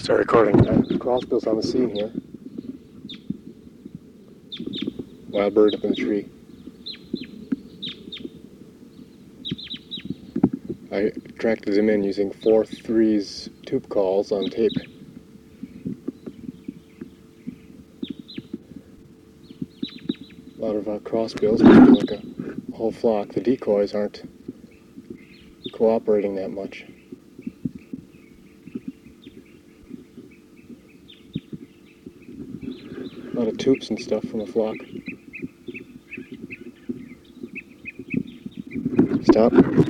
Start recording. Crossbill's on the scene here. Wild bird up in the tree. I tracked them in using 4.3's tube calls on tape. A lot of crossbills, like a whole flock. The decoys aren't cooperating that much. A lot of toops and stuff from the flock. Stop.